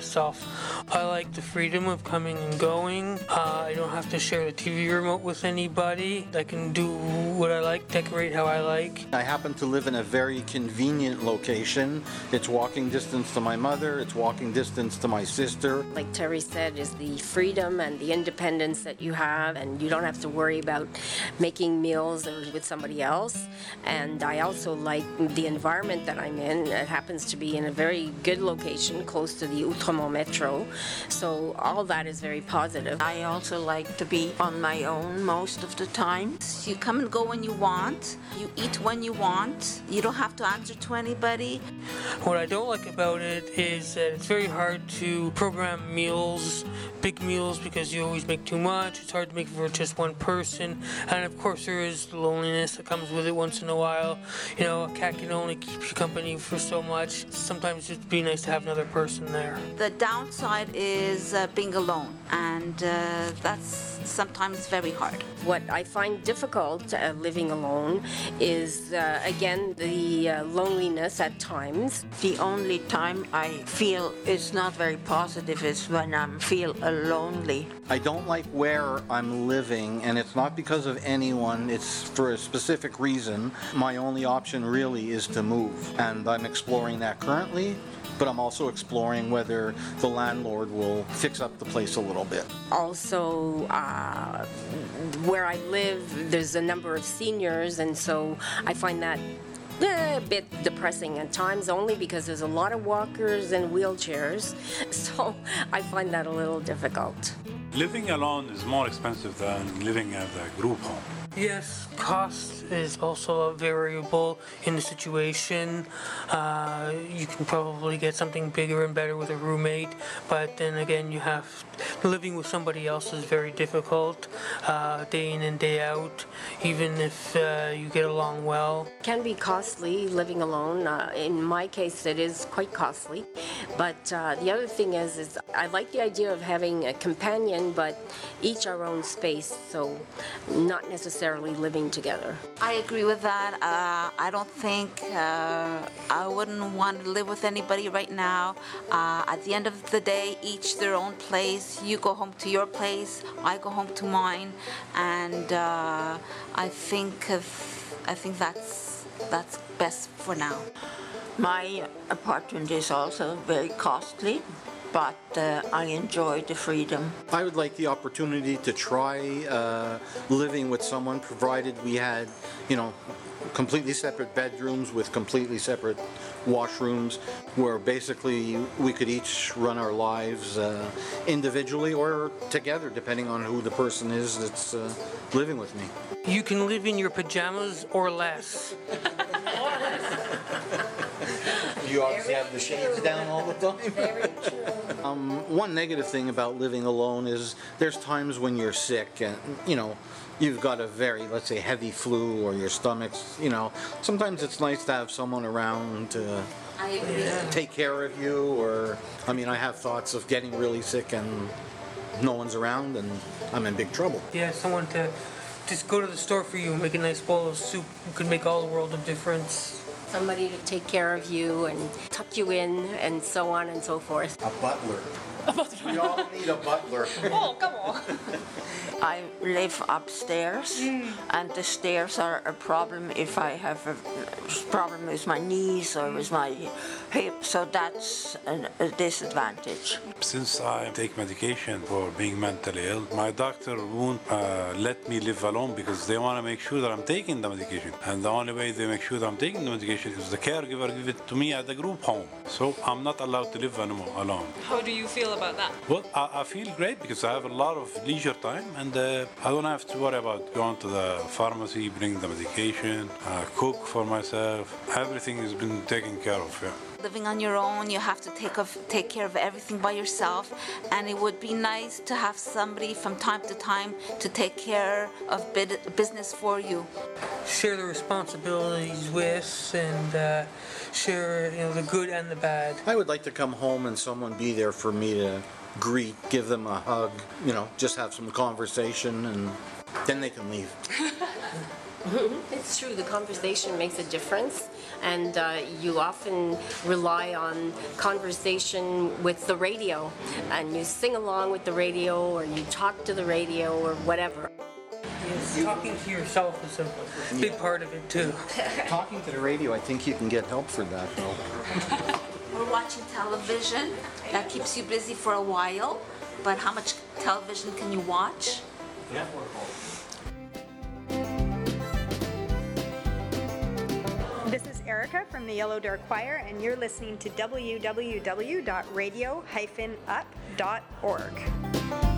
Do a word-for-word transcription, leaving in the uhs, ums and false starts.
myself. I like the freedom of coming and going. Uh, I don't have to share the T V remote with anybody. I can do what I like, decorate how I like. I happen to live in a very convenient location. It's walking distance to my mother, it's walking distance to my sister. Like Terry said, is the freedom and the independence that you have, and you don't have to worry about making meals or with somebody else. And I also like the environment that I'm in. It happens to be in a very good location close to the Outremont Metro. So all that is very positive. I also like to be on my own most of the time. You come and go when you want. You eat when you want. You don't have to answer to anybody. What I don't like about it is that it's very hard to program meals, big meals, because you always make too much. It's hard to make for just one person. And of course there is the loneliness that comes with it once in a while. You know, a cat can only keep you company for so much. Sometimes it'd be nice to have another person there. The downside is uh, being alone, and uh, that's sometimes very hard. What I find difficult uh, living alone is, uh, again, the uh, loneliness at times. The only time I feel is not very positive is when I feel lonely. I don't like where I'm living, and it's not because of anyone, it's for a specific reason. My only option really is to move, and I'm exploring that currently, but I'm also exploring whether the landlord will fix up the place a little bit. Also, uh, where I live, there's a number of seniors, and so I find that a bit depressing at times, only because there's a lot of walkers and wheelchairs, so I find that a little difficult. Living alone is more expensive than living at a group home. Yes, cost is also a variable in the situation. Uh, you can probably get something bigger and better with a roommate, but then again, you have living with somebody else is very difficult, uh, day in and day out, even if uh, you get along well. It can be costly living alone. Uh, in my case, it is quite costly. But uh, the other thing is, is I like the idea of having a companion, but each our own space, so not necessarily living together. I agree with that. Uh, I don't think uh, I wouldn't want to live with anybody right now. Uh, at the end of the day, each their own place. You go home to your place, I go home to mine, and uh, I think of, I think that's that's best for now. My apartment is also very costly, but uh, I enjoy the freedom. I would like the opportunity to try uh, living with someone, provided we had, you know, completely separate bedrooms with completely separate washrooms, where basically we could each run our lives uh, individually or together, depending on who the person is that's uh, living with me. You can live in your pajamas or less. You obviously have the shades down all the time. Very true. Um, one negative thing about living alone is there's times when you're sick and, you know, you've got a very, let's say, heavy flu or your stomach's, you know, sometimes it's nice to have someone around to I agree. take care of you, or, I mean, I have thoughts of getting really sick and no one's around and I'm in big trouble. Yeah, someone to just go to the store for you and make a nice bowl of soup could make all the world of difference. Somebody to take care of you and tuck you in and so on and so forth. A butler. We all need a butler. Oh, come on. I live upstairs, mm. and the stairs are a problem if I have a problem with my knees or with my hip, so that's a, a disadvantage. Since I take medication for being mentally ill, my doctor won't uh, let me live alone because they want to make sure that I'm taking the medication. And the only way they make sure that I'm taking the medication is the caregiver give it to me at the group home. So I'm not allowed to live anymore alone. How do you feel about that? Well, I, I feel great because I have a lot of leisure time, and uh, I don't have to worry about going to the pharmacy, bring the medication, uh, cook for myself. Everything has been taken care of, yeah. Living on your own, you have to take of, take care of everything by yourself, and it would be nice to have somebody from time to time to take care of bid, business for you. Share the responsibilities with, and uh, share, you know, the good and the bad. I would like to come home and someone be there for me to greet, give them a hug, you know, just have some conversation, and then they can leave. It's true, the conversation makes a difference, and uh, you often rely on conversation with the radio, and you sing along with the radio, or you talk to the radio, or whatever. Yes, talking to yourself is a big part of it too. Talking to the radio, I think you can get help for that, though. Or watching television, that keeps you busy for a while, but how much television can you watch? Yeah. This is Erica from the Yellow Door Choir, and you're listening to w w w dot radio dash up dot org.